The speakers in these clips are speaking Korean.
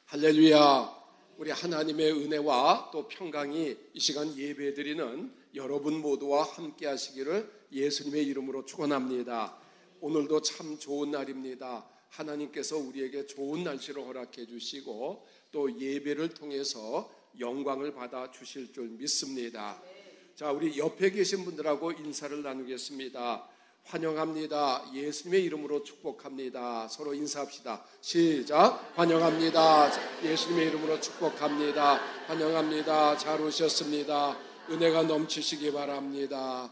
할렐루야. 우리 하나님의 은혜와 또 평강이 이 시간 예배드리는 여러분 모두와 함께 하시기를 예수님의 이름으로 축원합니다. 오늘도 참 좋은 날입니다. 하나님께서 우리에게 좋은 날씨를 허락해 주시고 또 예배를 통해서 영광을 받아 주실 줄 믿습니다. 자, 우리 옆에 계신 분들하고 인사를 나누겠습니다. 환영합니다. 예수님의 이름으로 축복합니다. 서로 인사합시다. 시작. 환영합니다. 예수님의 이름으로 축복합니다. 환영합니다. 잘 오셨습니다. 은혜가 넘치시기 바랍니다.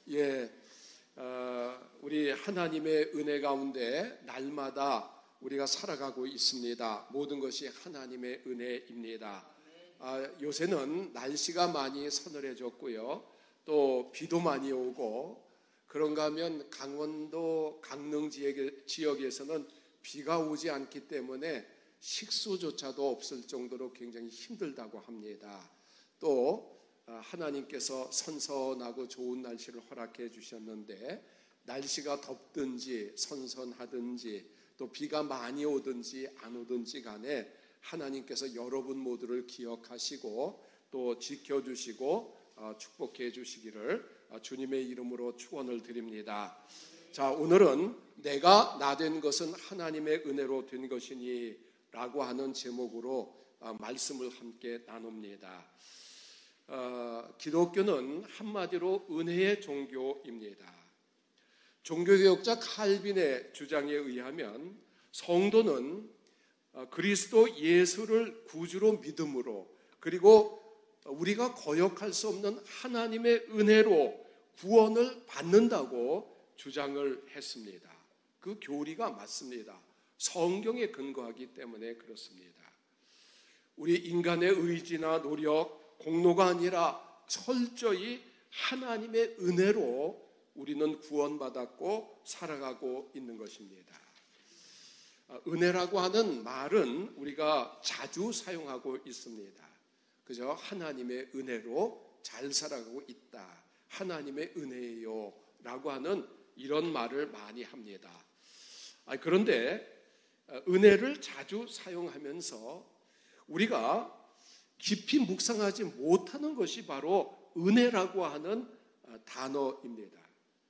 우리 하나님의 은혜 가운데 날마다 우리가 살아가고 있습니다. 모든 것이 하나님의 은혜입니다. 요새는 날씨가 많이 서늘해졌고요. 또 비도 많이 오고 그런가 하면 강원도 강릉 지역에서는 비가 오지 않기 때문에 식수조차도 없을 정도로 굉장히 힘들다고 합니다. 또 하나님께서 선선하고 좋은 날씨를 허락해 주셨는데 날씨가 덥든지 선선하든지 또 비가 많이 오든지 안 오든지 간에 하나님께서 여러분 모두를 기억하시고 또 지켜주시고 축복해 주시기를 주님의 이름으로 축원을 드립니다. 자, 오늘은 내가 나 된 것은 하나님의 은혜로 된 것이니 라고 하는 제목으로 말씀을 함께 나눕니다. 기독교는 한마디로 은혜의 종교입니다. 종교개혁자 칼빈의 주장에 의하면 성도는 그리스도 예수를 구주로 믿음으로 그리고 우리가 거역할 수 없는 하나님의 은혜로 구원을 받는다고 주장을 했습니다. 그 교리가 맞습니다. 성경에 근거하기 때문에 그렇습니다. 우리 인간의 의지나 노력, 공로가 아니라 철저히 하나님의 은혜로 우리는 구원받았고 살아가고 있는 것입니다. 은혜라고 하는 말은 우리가 자주 사용하고 있습니다. 그저 하나님의 은혜로 잘 살아가고 있다. 하나님의 은혜예요 라고 하는 이런 말을 많이 합니다. 그런데 은혜를 자주 사용하면서 우리가 깊이 묵상하지 못하는 것이 바로 은혜라고 하는 단어입니다.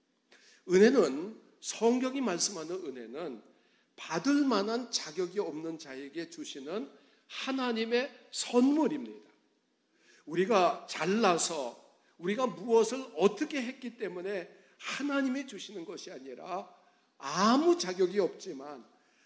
은혜는 성경이 말씀하는 은혜는 받을 만한 자격이 없는 자에게 주시는 하나님의 선물입니다. 우리가 잘나서 우리가 무엇을 어떻게 했기 때문에 하나님이 주시는 것이 아니라 아무 자격이 없지만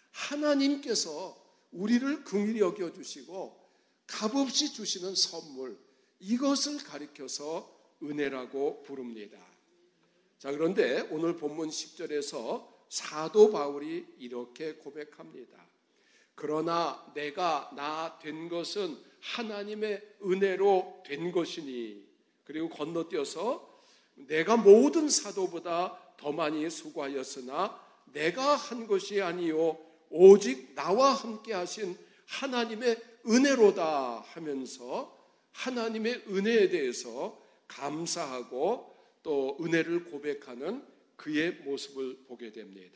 하나님께서 우리를 긍휼히 여겨주시고 값없이 주시는 선물, 이것을 가리켜서 은혜라고 부릅니다. 자, 그런데 오늘 본문 10절에서 사도 바울이 이렇게 고백합니다. 그러나 내가 나 된 것은 하나님의 은혜로 된 것이니, 그리고 건너뛰어서 내가 모든 사도보다 더 많이 수고하였으나 내가 한 것이 아니요 오직 나와 함께 하신 하나님의 은혜로다 하면서 하나님의 은혜에 대해서 감사하고 또 은혜를 고백하는 그의 모습을 보게 됩니다.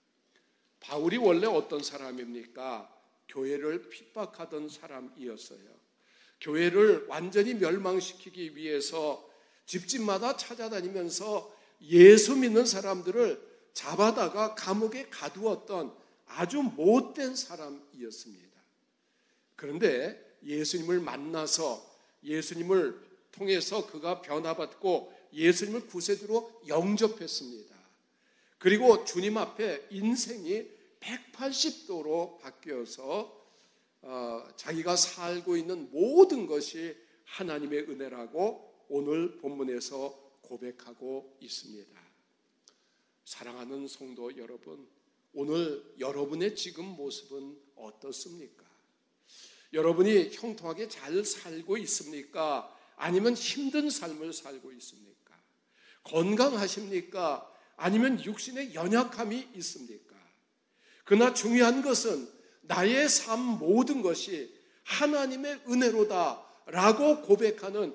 바울이 원래 어떤 사람입니까? 교회를 핍박하던 사람이었어요. 교회를 완전히 멸망시키기 위해서 집집마다 찾아다니면서 예수 믿는 사람들을 잡아다가 감옥에 가두었던 아주 못된 사람이었습니다. 그런데 예수님을 만나서 예수님을 통해서 그가 변화받고 예수님을 구세주로 영접했습니다. 그리고 주님 앞에 인생이 180도로 바뀌어서 자기가 살고 있는 모든 것이 하나님의 은혜라고 오늘 본문에서 고백하고 있습니다. 사랑하는 성도 여러분, 오늘 여러분의 지금 모습은 어떻습니까? 여러분이 형통하게 잘 살고 있습니까? 아니면 힘든 삶을 살고 있습니까? 건강하십니까? 아니면 육신의 연약함이 있습니까? 그러나 중요한 것은 나의 삶 모든 것이 하나님의 은혜로다 라고 고백하는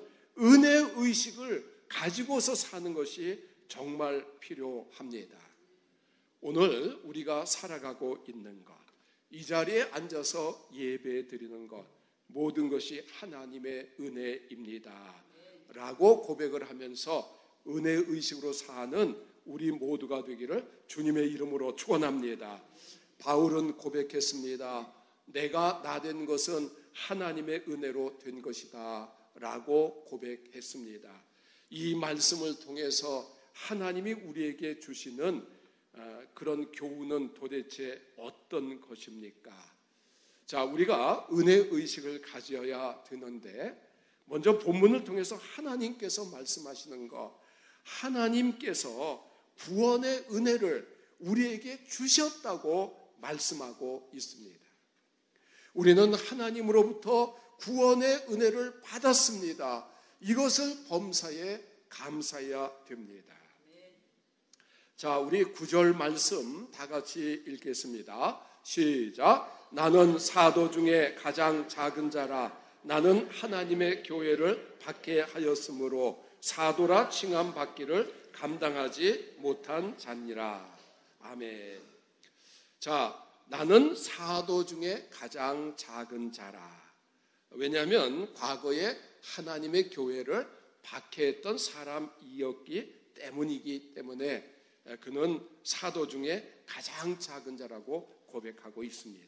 은혜의식을 가지고서 사는 것이 정말 필요합니다. 오늘 우리가 살아가고 있는 것, 이 자리에 앉아서 예배 드리는 것, 모든 것이 하나님의 은혜입니다 라고 고백을 하면서 은혜의식으로 사는 우리 모두가 되기를 주님의 이름으로 축원합니다. 바울은 고백했습니다. 내가 나된 것은 하나님의 은혜로 된 것이다 라고 고백했습니다. 이 말씀을 통해서 하나님이 우리에게 주시는 그런 교훈은 도대체 어떤 것입니까? 자, 우리가 은혜의식을 가져야 되는데 먼저 본문을 통해서 하나님께서 말씀하시는 것, 하나님께서 구원의 은혜를 우리에게 주셨다고 말씀하고 있습니다. 우리는 하나님으로부터 구원의 은혜를 받았습니다. 이것을 범사에 감사해야 됩니다. 자, 우리 9절 말씀 다 같이 읽겠습니다. 시작. 나는 사도 중에 가장 작은 자라. 나는 하나님의 교회를 박해하였으므로 사도라 칭함 받기를 감당하지 못한 자니라. 아멘. 자, 나는 사도 중에 가장 작은 자라. 왜냐하면 과거에 하나님의 교회를 박해했던 사람이었기 때문이기 때문에 그는 사도 중에 가장 작은 자라고 고백하고 있습니다.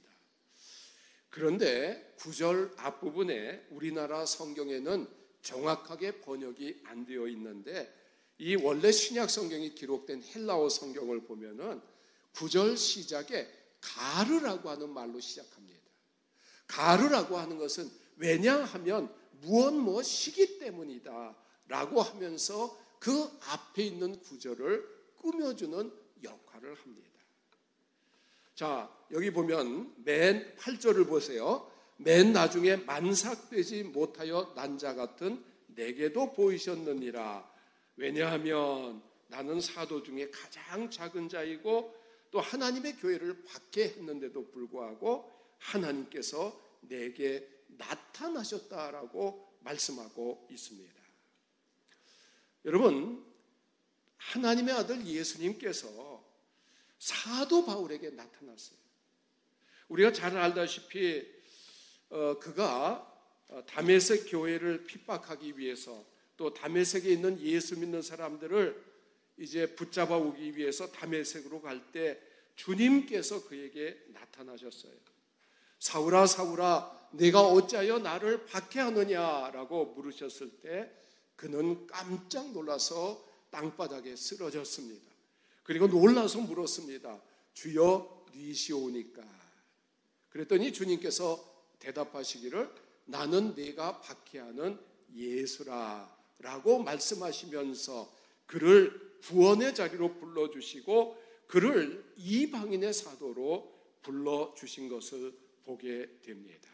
그런데 9절 앞부분에 우리나라 성경에는 정확하게 번역이 안 되어 있는데 이 원래 신약 성경이 기록된 헬라어 성경을 보면은 9절 시작에 가르라고 하는 말로 시작합니다. 가르라고 하는 것은 왜냐하면 무엇 시기 때문이다 라고 하면서 그 앞에 있는 구절을 꾸며주는 역할을 합니다. 자, 여기 보면 맨 8절을 보세요. 맨 나중에 만삭되지 못하여 난 자 같은 내게도 보이셨느니라. 왜냐하면 나는 사도 중에 가장 작은 자이고 또 하나님의 교회를 박해했는데도 불구하고 하나님께서 내게 나타나셨다라고 말씀하고 있습니다. 여러분, 하나님의 아들 예수님께서 사도 바울에게 나타났어요. 우리가 잘 알다시피 그가 다메섹 교회를 핍박하기 위해서 또 다메섹에 있는 예수 믿는 사람들을 이제 붙잡아 오기 위해서 다메섹으로 갈 때 주님께서 그에게 나타나셨어요. 사울아 사울아 내가 어찌하여 나를 박해하느냐라고 물으셨을 때 그는 깜짝 놀라서 땅바닥에 쓰러졌습니다. 그리고 놀라서 물었습니다. 주여 니시오니까. 그랬더니 주님께서 대답하시기를 나는 네가 박해하는 예수라 라고 말씀하시면서 그를 구원의 자리로 불러주시고 그를 이방인의 사도로 불러주신 것을 보게 됩니다.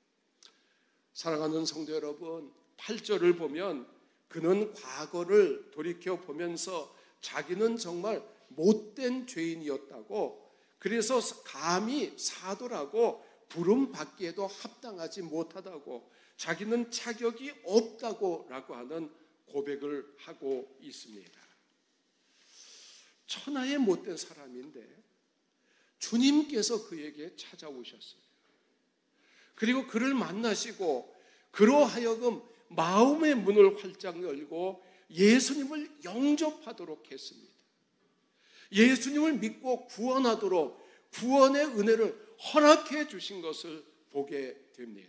사랑하는 성도 여러분, 8절을 보면 그는 과거를 돌이켜 보면서 자기는 정말 못된 죄인이었다고, 그래서 감히 사도라고 부름 받기에도 합당하지 못하다고, 자기는 자격이 없다고 라고 하는 고백을 하고 있습니다. 천하의 못된 사람인데 주님께서 그에게 찾아오셨어요. 그리고 그를 만나시고 그로 하여금 마음의 문을 활짝 열고 예수님을 영접하도록 했습니다. 예수님을 믿고 구원하도록 구원의 은혜를 허락해 주신 것을 보게 됩니다.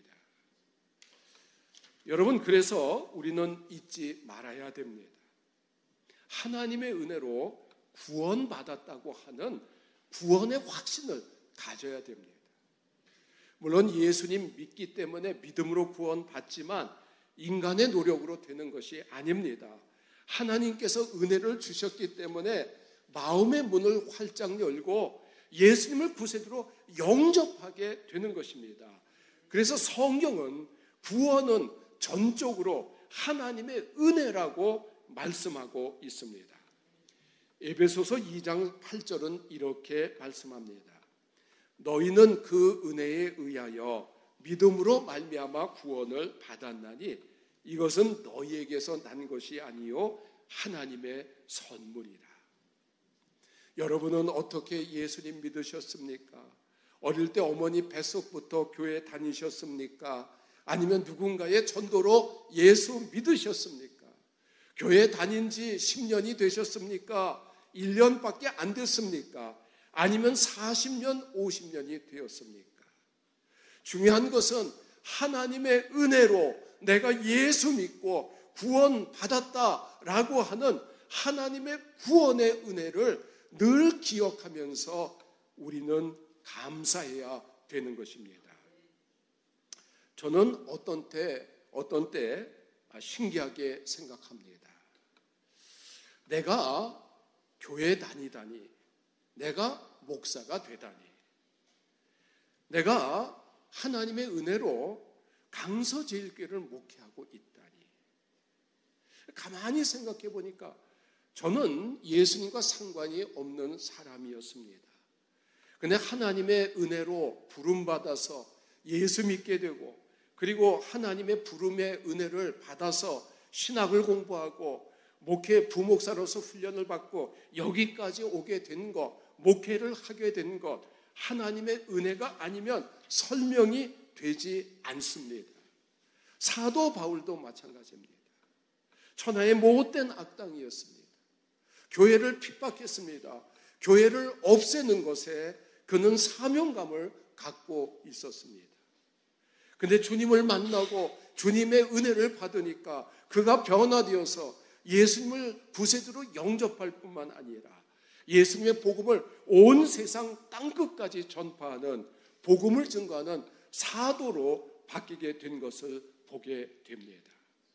여러분, 그래서 우리는 잊지 말아야 됩니다. 하나님의 은혜로 구원받았다고 하는 구원의 확신을 가져야 됩니다. 물론 예수님 믿기 때문에 믿음으로 구원받지만 인간의 노력으로 되는 것이 아닙니다. 하나님께서 은혜를 주셨기 때문에 마음의 문을 활짝 열고 예수님을 구세주로 영접하게 되는 것입니다. 그래서 성경은 구원은 전적으로 하나님의 은혜라고 말씀하고 있습니다. 에베소서 2장 8절은 이렇게 말씀합니다. 너희는 그 은혜에 의하여 믿음으로 말미암아 구원을 받았나니 이것은 너희에게서 난 것이 아니요 하나님의 선물이라. 여러분은 어떻게 예수님 믿으셨습니까? 어릴 때 어머니 뱃속부터 교회 다니셨습니까? 아니면 누군가의 전도로 예수 믿으셨습니까? 교회 다닌 지 10년이 되셨습니까? 1년밖에 안 됐습니까? 아니면 40년, 50년이 되었습니까? 중요한 것은 하나님의 은혜로 내가 예수 믿고 구원 받았다라고 하는 하나님의 구원의 은혜를 늘 기억하면서 우리는 감사해야 되는 것입니다. 저는 어떤 때 신기하게 생각합니다. 내가 교회 다니다니, 내가 목사가 되다니, 내가 하나님의 은혜로 강서제일교회를 목회하고 있다니, 가만히 생각해 보니까 저는 예수님과 상관이 없는 사람이었습니다. 그런데 하나님의 은혜로 부름받아서 예수 믿게 되고, 그리고 하나님의 부름의 은혜를 받아서 신학을 공부하고 목회 부목사로서 훈련을 받고 여기까지 오게 된 것, 목회를 하게 된 것, 하나님의 은혜가 아니면 설명이 되지 않습니다. 사도 바울도 마찬가지입니다. 천하의 못된 악당이었습니다. 교회를 핍박했습니다. 교회를 없애는 것에 그는 사명감을 갖고 있었습니다. 그런데 주님을 만나고 주님의 은혜를 받으니까 그가 변화되어서 예수님을 구세주로 영접할 뿐만 아니라 예수님의 복음을 온 세상 땅끝까지 전파하는, 복음을 증거하는 사도로 바뀌게 된 것을 보게 됩니다.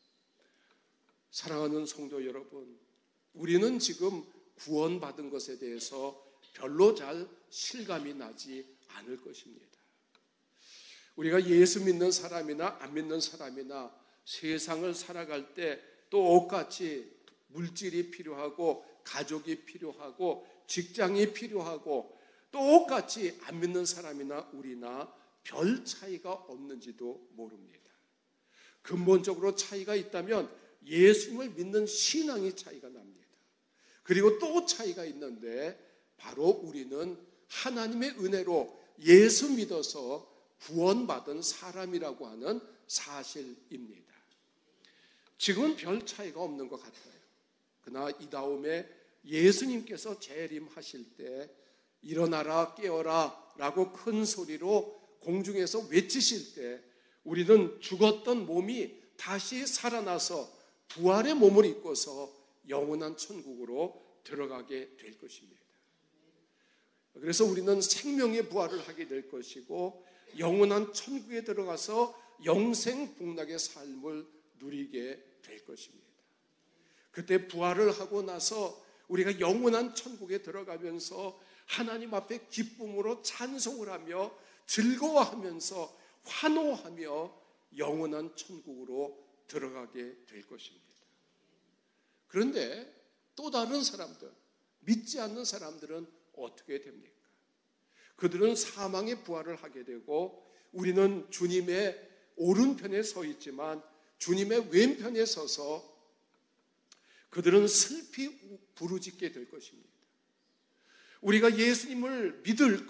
사랑하는 성도 여러분, 우리는 지금 구원받은 것에 대해서 별로 잘 실감이 나지 않을 것입니다. 우리가 예수 믿는 사람이나 안 믿는 사람이나 세상을 살아갈 때 똑같이 물질이 필요하고 가족이 필요하고 직장이 필요하고 똑같이 안 믿는 사람이나 우리나 별 차이가 없는지도 모릅니다. 근본적으로 차이가 있다면 예수님을 믿는 신앙이 차이가 납니다. 그리고 또 차이가 있는데 바로 우리는 하나님의 은혜로 예수 믿어서 구원받은 사람이라고 하는 사실입니다. 지금은 별 차이가 없는 것 같아요. 그러나 이 다음에 예수님께서 재림하실 때 일어나라 깨어라 라고 큰 소리로 공중에서 외치실 때 우리는 죽었던 몸이 다시 살아나서 부활의 몸을 입고서 영원한 천국으로 들어가게 될 것입니다. 그래서 우리는 생명의 부활을 하게 될 것이고 영원한 천국에 들어가서 영생복락의 삶을 누리게 될 것입니다. 그때 부활을 하고 나서 우리가 영원한 천국에 들어가면서 하나님 앞에 기쁨으로 찬송을 하며 즐거워하면서 환호하며 영원한 천국으로 들어가게 될 것입니다. 그런데 또 다른 사람들, 믿지 않는 사람들은 어떻게 됩니까? 그들은 사망의 부활을 하게 되고 우리는 주님의 오른편에 서 있지만 주님의 왼편에 서서 그들은 슬피 부르짖게 될 것입니다. 우리가 예수님을 믿을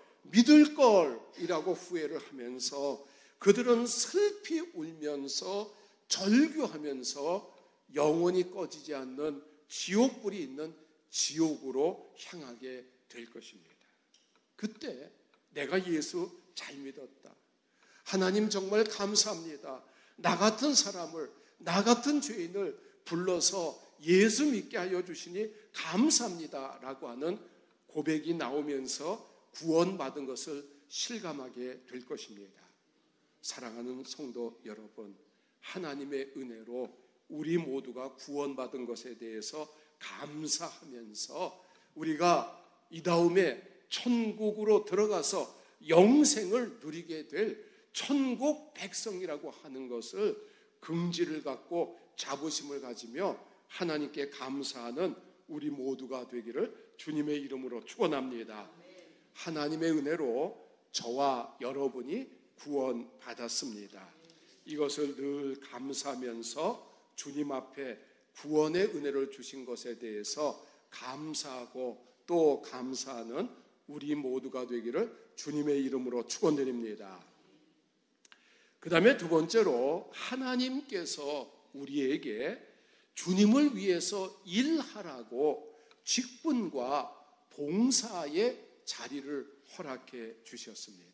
걸이라고 후회를 하면서 그들은 슬피 울면서 절규하면서 영원히 꺼지지 않는 지옥불이 있는 지옥으로 향하게 될 것입니다. 그때 내가 예수 잘 믿었다. 하나님 정말 감사합니다. 나 같은 사람을, 나 같은 죄인을 불러서 예수 믿게 하여 주시니 감사합니다 라고 하는 고백이 나오면서 구원받은 것을 실감하게 될 것입니다. 사랑하는 성도 여러분, 하나님의 은혜로 우리 모두가 구원받은 것에 대해서 감사하면서 우리가 이 다음에 천국으로 들어가서 영생을 누리게 될 천국 백성이라고 하는 것을 긍지를 갖고 자부심을 가지며 하나님께 감사하는 우리 모두가 되기를 주님의 이름으로 축원합니다. 하나님의 은혜로 저와 여러분이 구원받았습니다. 이것을 늘 감사하면서 주님 앞에 구원의 은혜를 주신 것에 대해서 감사하고 또 감사하는 우리 모두가 되기를 주님의 이름으로 축원드립니다. 그 다음에 두 번째로 하나님께서 우리에게 주님을 위해서 일하라고 직분과 봉사의 자리를 허락해 주셨습니다.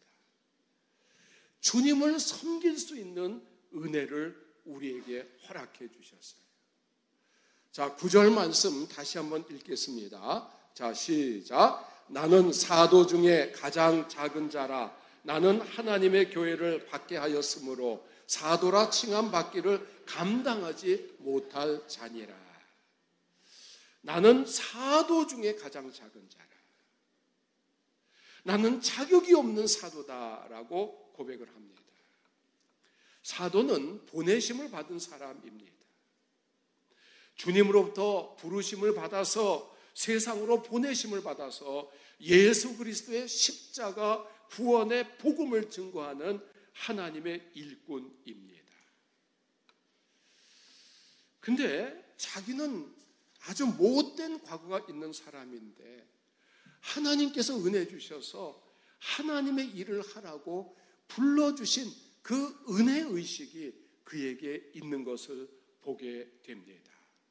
주님을 섬길 수 있는 은혜를 우리에게 허락해 주셨어요. 자, 9절 말씀 다시 한번 읽겠습니다. 자, 시작. 나는 사도 중에 가장 작은 자라. 나는 하나님의 교회를 받게 하였으므로 사도라 칭함 받기를 감당하지 못할 자니라. 나는 사도 중에 가장 작은 자라. 나는 자격이 없는 사도다라고 고백을 합니다. 사도는 보내심을 받은 사람입니다. 주님으로부터 부르심을 받아서 세상으로 보내심을 받아서 예수 그리스도의 십자가 구원의 복음을 증거하는 하나님의 일꾼입니다. 근데 자기는 아주 못된 과거가 있는 사람인데 하나님께서 은혜 주셔서 하나님의 일을 하라고 불러주신 그 은혜 의식이 그에게 있는 것을 보게 됩니다.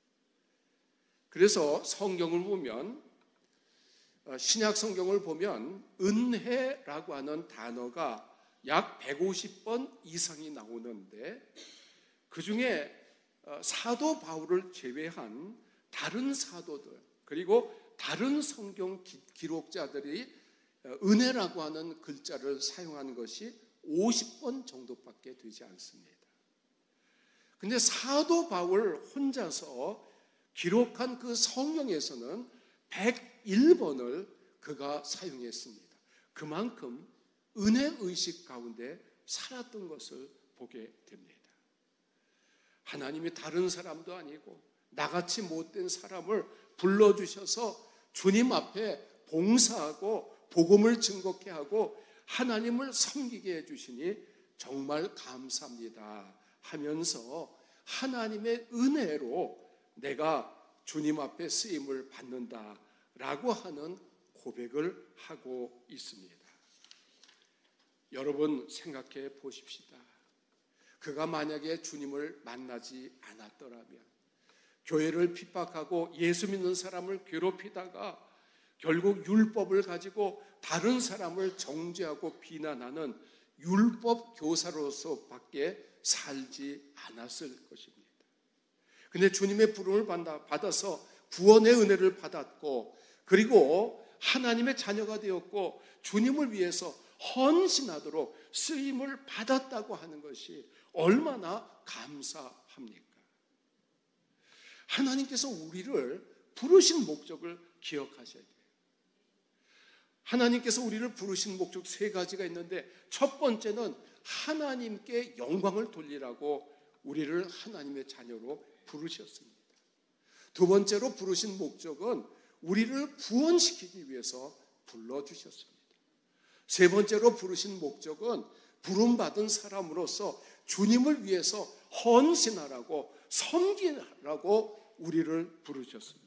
그래서 성경을 보면, 신약 성경을 보면 은혜라고 하는 단어가 약 150번 이상이 나오는데 그 중에 사도 바울을 제외한 다른 사도들 그리고 다른 성경 기록자들이 은혜라고 하는 글자를 사용한 것이 50번 정도밖에 되지 않습니다. 근데 사도 바울 혼자서 기록한 그 성경에서는 101번을 그가 사용했습니다. 그만큼 은혜 의식 가운데 살았던 것을 보게 됩니다. 하나님이 다른 사람도 아니고 나같이 못된 사람을 불러주셔서 주님 앞에 봉사하고 복음을 증거케 하고 하나님을 섬기게 해주시니 정말 감사합니다 하면서 하나님의 은혜로 내가 주님 앞에 쓰임을 받는다라고 하는 고백을 하고 있습니다. 여러분 생각해 보십시다. 그가 만약에 주님을 만나지 않았더라면 교회를 핍박하고 예수 믿는 사람을 괴롭히다가 결국 율법을 가지고 다른 사람을 정죄하고 비난하는 율법 교사로서밖에 살지 않았을 것입니다. 근데 주님의 부름을 받아서 구원의 은혜를 받았고 그리고 하나님의 자녀가 되었고 주님을 위해서 헌신하도록 쓰임을 받았다고 하는 것이 얼마나 감사합니까? 하나님께서 우리를 부르신 목적을 기억하셔야 돼요. 하나님께서 우리를 부르신 목적 세 가지가 있는데 첫 번째는 하나님께 영광을 돌리라고 우리를 하나님의 자녀로 부르셨습니다. 두 번째로 부르신 목적은 우리를 구원시키기 위해서 불러주셨습니다. 세 번째로 부르신 목적은 부름받은 사람으로서 주님을 위해서 헌신하라고 섬기라고 우리를 부르셨습니다.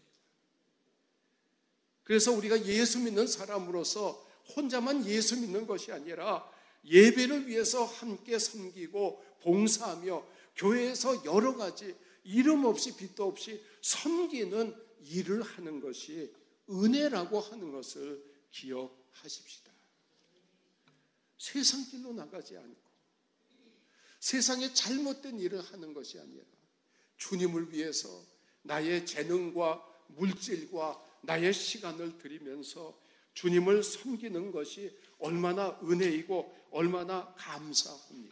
그래서 우리가 예수 믿는 사람으로서 혼자만 예수 믿는 것이 아니라 예배를 위해서 함께 섬기고 봉사하며 교회에서 여러 가지 이름 없이 빚도 없이 섬기는 일을 하는 것이 은혜라고 하는 것을 기억하십시다. 세상 길로 나가지 않고 세상에 잘못된 일을 하는 것이 아니라 주님을 위해서 나의 재능과 물질과 나의 시간을 들이면서 주님을 섬기는 것이 얼마나 은혜이고 얼마나 감사합니까?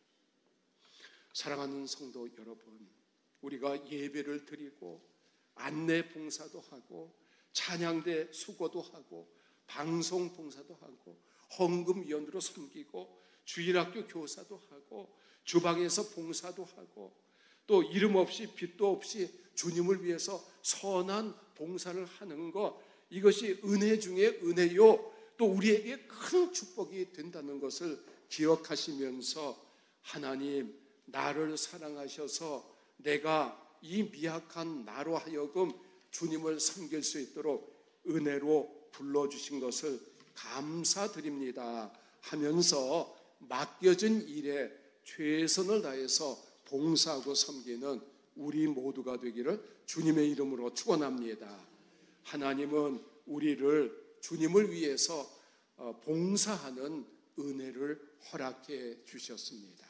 사랑하는 성도 여러분, 우리가 예배를 드리고 안내 봉사도 하고 찬양대 수고도 하고 방송 봉사도 하고 헌금위원으로 섬기고 주일학교 교사도 하고 주방에서 봉사도 하고 또 이름 없이 빚도 없이 주님을 위해서 선한 봉사를 하는 것, 이것이 은혜 중에 은혜요 또 우리에게 큰 축복이 된다는 것을 기억하시면서 하나님 나를 사랑하셔서 내가 이 미약한 나로 하여금 주님을 섬길 수 있도록 은혜로 불러주신 것을 감사드립니다 하면서 맡겨진 일에 최선을 다해서 봉사하고 섬기는 우리 모두가 되기를 주님의 이름으로 축원합니다. 하나님은 우리를 주님을 위해서 봉사하는 은혜를 허락해 주셨습니다.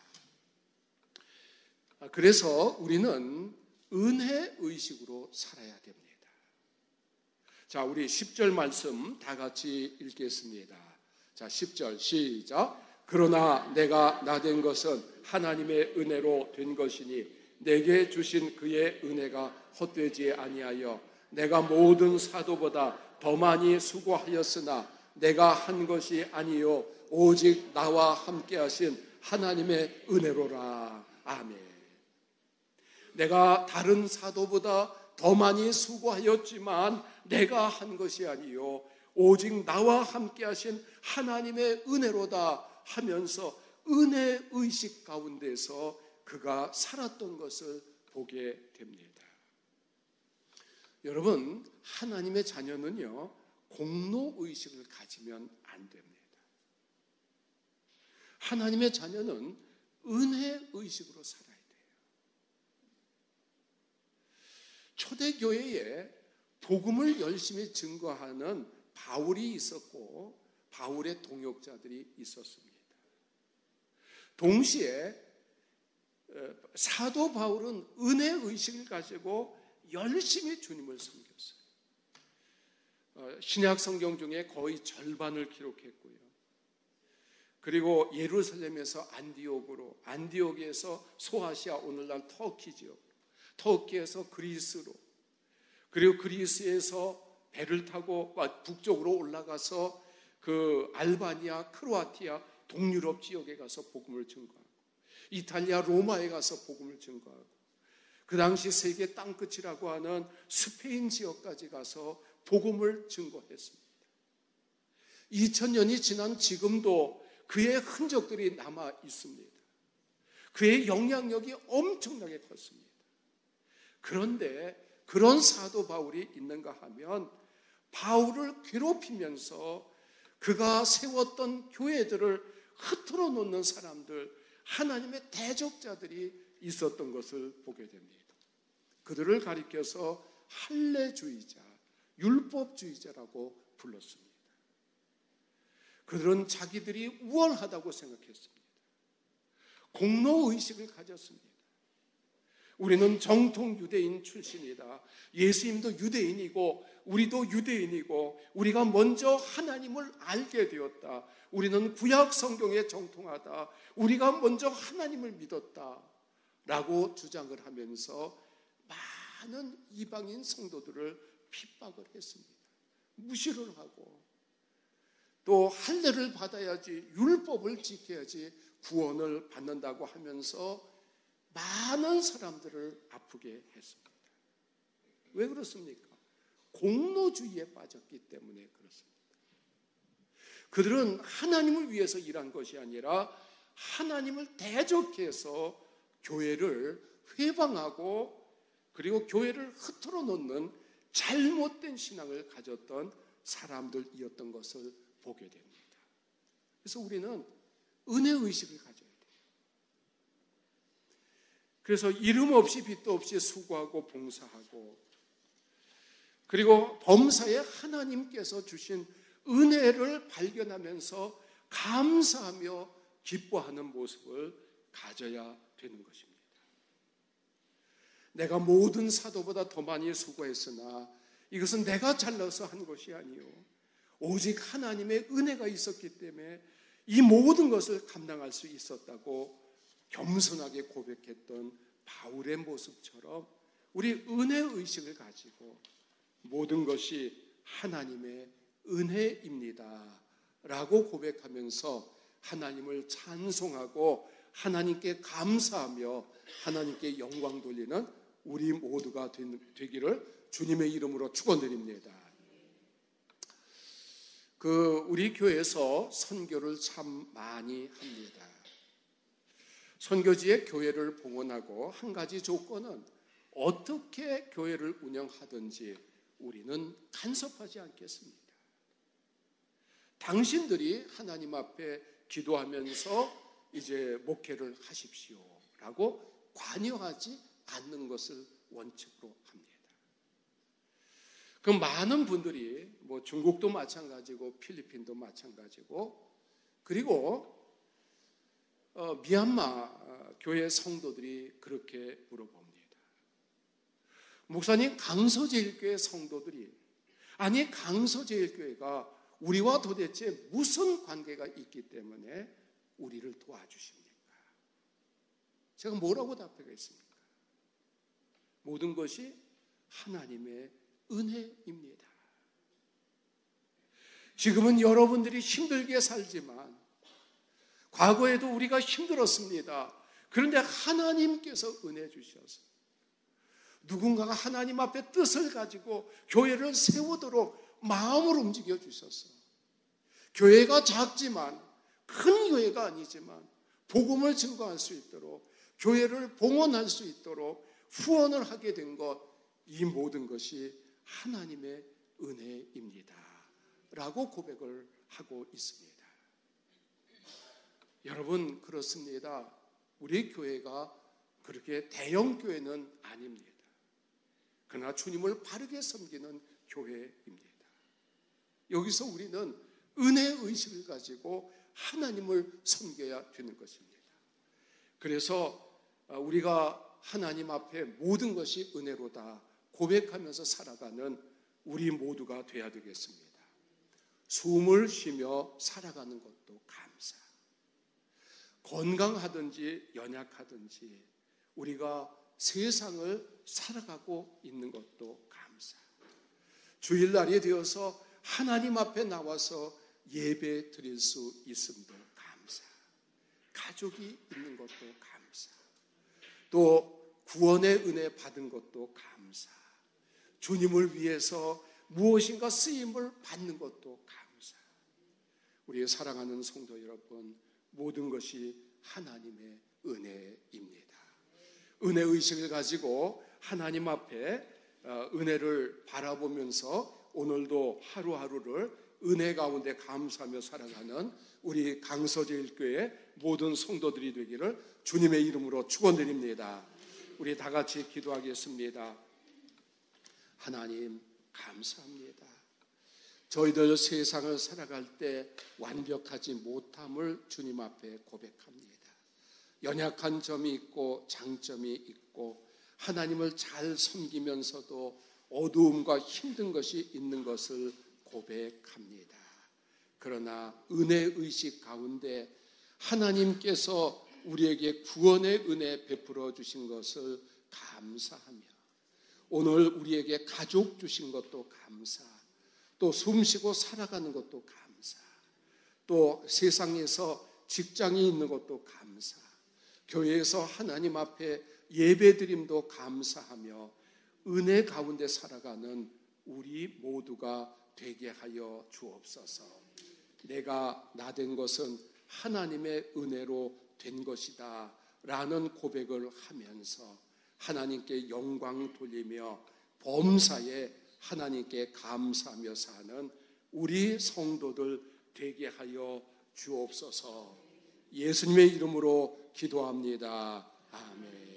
그래서 우리는 은혜 의식으로 살아야 됩니다. 자, 우리 10절 말씀 다 같이 읽겠습니다. 자, 10절 시작. 그러나 내가 나된 것은 하나님의 은혜로 된 것이니 내게 주신 그의 은혜가 헛되지 아니하여 내가 모든 사도보다 더 많이 수고하였으나 내가 한 것이 아니요 오직 나와 함께 하신 하나님의 은혜로라. 아멘. 내가 다른 사도보다 더 많이 수고하였지만 내가 한 것이 아니요 오직 나와 함께 하신 하나님의 은혜로다 하면서 은혜 의식 가운데서 그가 살았던 것을 보게 됩니다. 여러분, 하나님의 자녀는요, 공로 의식을 가지면 안 됩니다. 하나님의 자녀는 은혜 의식으로 살아야 돼요. 초대교회에 복음을 열심히 증거하는 바울이 있었고 바울의 동역자들이 있었습니다. 동시에 사도 바울은 은혜 의식을 가지고 열심히 주님을 섬겼어요. 신약 성경 중에 거의 절반을 기록했고요. 그리고 예루살렘에서 안디옥에서 소아시아, 오늘날 터키 지역, 터키에서 그리스로, 그리고 그리스에서 배를 타고 북쪽으로 올라가서 그 알바니아, 크로아티아, 동유럽 지역에 가서 복음을 증거하고, 이탈리아 로마에 가서 복음을 증거하고, 그 당시 세계 땅끝이라고 하는 스페인 지역까지 가서 복음을 증거했습니다. 2000년이 지난 지금도 그의 흔적들이 남아 있습니다. 그의 영향력이 엄청나게 컸습니다. 그런데 그런 사도 바울이 있는가 하면 바울을 괴롭히면서 그가 세웠던 교회들을 흐트러 놓는 사람들, 하나님의 대적자들이 있었던 것을 보게 됩니다. 그들을 가리켜서 할례주의자, 율법주의자라고 불렀습니다. 그들은 자기들이 우월하다고 생각했습니다. 공로의식을 가졌습니다. 우리는 정통 유대인 출신이다. 예수님도 유대인이고 우리도 유대인이고 우리가 먼저 하나님을 알게 되었다. 우리는 구약 성경에 정통하다. 우리가 먼저 하나님을 믿었다. 라고 주장을 하면서 많은 이방인 성도들을 핍박을 했습니다. 무시를 하고 또 할례를 받아야지, 율법을 지켜야지 구원을 받는다고 하면서 많은 사람들을 아프게 했습니다. 왜 그렇습니까? 공로주의에 빠졌기 때문에 그렇습니다. 그들은 하나님을 위해서 일한 것이 아니라 하나님을 대적해서 교회를 회방하고 그리고 교회를 흐트러 놓는 잘못된 신앙을 가졌던 사람들이었던 것을 보게 됩니다. 그래서 우리는 은혜의식을 가져야 돼요. 그래서 이름 없이 빚도 없이 수고하고 봉사하고 그리고 범사에 하나님께서 주신 은혜를 발견하면서 감사하며 기뻐하는 모습을 가져야 되는 것입니다. 내가 모든 사도보다 더 많이 수고했으나 이것은 내가 잘나서 한 것이 아니요 오직 하나님의 은혜가 있었기 때문에 이 모든 것을 감당할 수 있었다고 겸손하게 고백했던 바울의 모습처럼 우리 은혜의식을 가지고 모든 것이 하나님의 은혜입니다 라고 고백하면서 하나님을 찬송하고 하나님께 감사하며 하나님께 영광 돌리는 우리 모두가 되기를 주님의 이름으로 축원드립니다. 우리 교회에서 선교를 참 많이 합니다. 선교지에 교회를 봉헌하고 한 가지 조건은 어떻게 교회를 운영하든지 우리는 간섭하지 않겠습니다. 당신들이 하나님 앞에 기도하면서 이제 목회를 하십시오라고 관여하지 않는 것을 원칙으로 합니다. 그 많은 분들이 뭐 중국도 마찬가지고 필리핀도 마찬가지고 그리고 미얀마 교회 성도들이 그렇게 물어봅니다. 목사님, 강서제일교회 성도들이 아니 강서제일교회가 우리와 도대체 무슨 관계가 있기 때문에 우리를 도와주십니까? 제가 뭐라고 답하겠습니까? 모든 것이 하나님의 은혜입니다. 지금은 여러분들이 힘들게 살지만 과거에도 우리가 힘들었습니다. 그런데 하나님께서 은혜 주셔서 누군가가 하나님 앞에 뜻을 가지고 교회를 세우도록 마음을 움직여 주셔서 교회가 작지만 큰 교회가 아니지만 복음을 증거할 수 있도록 교회를 봉헌할 수 있도록 후원을 하게 된 것, 이 모든 것이 하나님의 은혜입니다 라고 고백을 하고 있습니다. 여러분, 그렇습니다. 우리 교회가 그렇게 대형 교회는 아닙니다. 그러나 주님을 바르게 섬기는 교회입니다. 여기서 우리는 은혜의식을 가지고 하나님을 섬겨야 되는 것입니다. 그래서 우리가 하나님 앞에 모든 것이 은혜로다 고백하면서 살아가는 우리 모두가 되어야 되겠습니다. 숨을 쉬며 살아가는 것도 감사. 건강하든지 연약하든지 우리가 세상을 살아가고 있는 것도 감사. 주일날이 되어서 하나님 앞에 나와서 예배 드릴 수 있음도 감사. 가족이 있는 것도 감사. 또 구원의 은혜 받은 것도 감사. 주님을 위해서 무엇인가 쓰임을 받는 것도 감사. 우리의 사랑하는 성도 여러분, 모든 것이 하나님의 은혜입니다. 은혜의식을 가지고 하나님 앞에 은혜를 바라보면서 오늘도 하루하루를 은혜 가운데 감사하며 살아가는 우리 강서제일교회 모든 성도들이 되기를 주님의 이름으로 축원드립니다. 우리 다 같이 기도하겠습니다. 하나님 감사합니다. 저희들 세상을 살아갈 때 완벽하지 못함을 주님 앞에 고백합니다. 연약한 점이 있고 장점이 있고 하나님을 잘 섬기면서도 어두움과 힘든 것이 있는 것을 고백합니다. 그러나 은혜의식 가운데 하나님께서 우리에게 구원의 은혜 베풀어 주신 것을 감사하며 오늘 우리에게 가족 주신 것도 감사, 또 숨쉬고 살아가는 것도 감사, 또 세상에서 직장이 있는 것도 감사, 교회에서 하나님 앞에 예배드림도 감사하며 은혜 가운데 살아가는 우리 모두가 되게 하여 주옵소서. 내가 나된 것은 하나님의 은혜로 된 것이다 라는 고백을 하면서 하나님께 영광 돌리며 범사에 하나님께 감사하며 사는 우리 성도들 되게 하여 주옵소서. 예수님의 이름으로 기도합니다. 아멘.